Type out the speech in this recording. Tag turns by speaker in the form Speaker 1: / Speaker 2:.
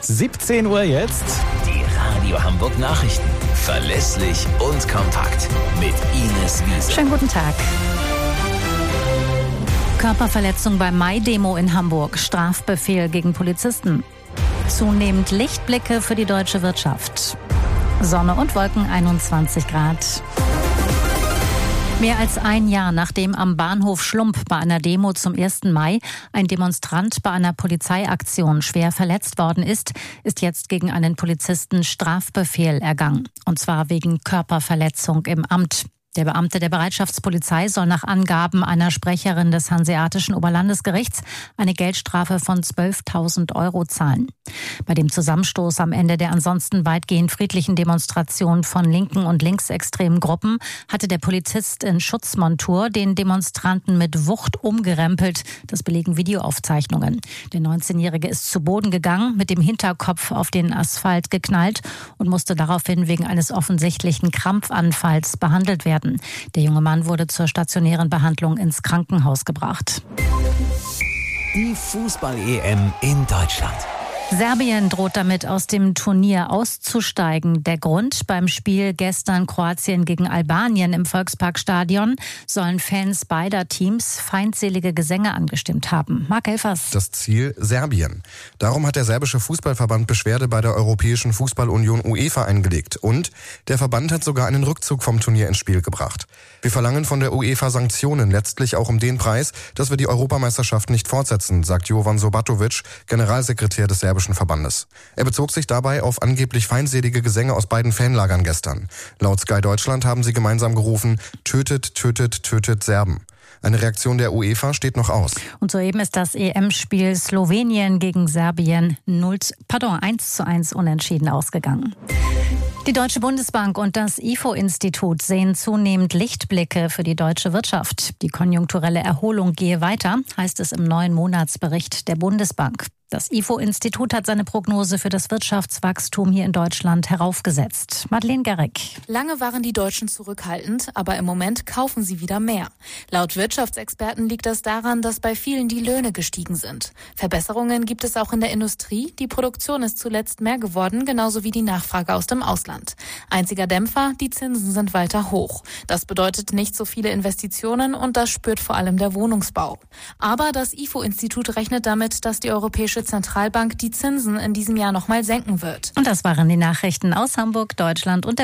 Speaker 1: 17 Uhr jetzt.
Speaker 2: Die Radio Hamburg Nachrichten. Verlässlich und kompakt. Mit Ines Wiese.
Speaker 3: Schönen guten Tag. Körperverletzung bei Mai-Demo in Hamburg. Strafbefehl gegen Polizisten. Zunehmend Lichtblicke für die deutsche Wirtschaft. Sonne und Wolken, 21 Grad. Mehr als ein Jahr nachdem am Bahnhof Schlump bei einer Demo zum 1. Mai ein Demonstrant bei einer Polizeiaktion schwer verletzt worden ist, ist jetzt gegen einen Polizisten Strafbefehl ergangen. Und zwar wegen Körperverletzung im Amt. Der Beamte der Bereitschaftspolizei soll nach Angaben einer Sprecherin des Hanseatischen Oberlandesgerichts eine Geldstrafe von 12.000 € zahlen. Bei dem Zusammenstoß am Ende der ansonsten weitgehend friedlichen Demonstration von linken und linksextremen Gruppen hatte der Polizist in Schutzmontur den Demonstranten mit Wucht umgerempelt. Das belegen Videoaufzeichnungen. Der 19-Jährige ist zu Boden gegangen, mit dem Hinterkopf auf den Asphalt geknallt und musste daraufhin wegen eines offensichtlichen Krampfanfalls behandelt werden. Der junge Mann wurde zur stationären Behandlung ins Krankenhaus gebracht.
Speaker 2: Die Fußball-EM in Deutschland.
Speaker 3: Serbien droht damit, aus dem Turnier auszusteigen. Der Grund: beim Spiel gestern Kroatien gegen Albanien im Volksparkstadion sollen Fans beider Teams feindselige Gesänge angestimmt haben. Marc Elfers.
Speaker 4: Das Ziel: Serbien. Darum hat der serbische Fußballverband Beschwerde bei der Europäischen Fußballunion UEFA eingelegt. Und der Verband hat sogar einen Rückzug vom Turnier ins Spiel gebracht. Wir verlangen von der UEFA Sanktionen, letztlich auch um den Preis, dass wir die Europameisterschaft nicht fortsetzen, sagt Jovan Sobatovic, Generalsekretär des serbischen Verbandes. Er bezog sich dabei auf angeblich feindselige Gesänge aus beiden Fanlagern gestern. Laut Sky Deutschland haben sie gemeinsam gerufen: Tötet, tötet, tötet Serben. Eine Reaktion der UEFA steht noch aus.
Speaker 3: Und soeben ist das EM-Spiel Slowenien gegen Serbien 1:1 unentschieden ausgegangen. Die Deutsche Bundesbank und das IFO-Institut sehen zunehmend Lichtblicke für die deutsche Wirtschaft. Die konjunkturelle Erholung gehe weiter, heißt es im neuen Monatsbericht der Bundesbank. Das IFO-Institut hat seine Prognose für das Wirtschaftswachstum hier in Deutschland heraufgesetzt. Madeleine Garrick.
Speaker 5: Lange waren die Deutschen zurückhaltend, aber im Moment kaufen sie wieder mehr. Laut Wirtschaftsexperten liegt das daran, dass bei vielen die Löhne gestiegen sind. Verbesserungen gibt es auch in der Industrie. Die Produktion ist zuletzt mehr geworden, genauso wie die Nachfrage aus dem Ausland. Einziger Dämpfer: die Zinsen sind weiter hoch. Das bedeutet nicht so viele Investitionen und das spürt vor allem der Wohnungsbau. Aber das IFO-Institut rechnet damit, dass die Europäische Zentralbank die Zinsen in diesem Jahr nochmal senken wird.
Speaker 3: Und das waren die Nachrichten aus Hamburg, Deutschland und der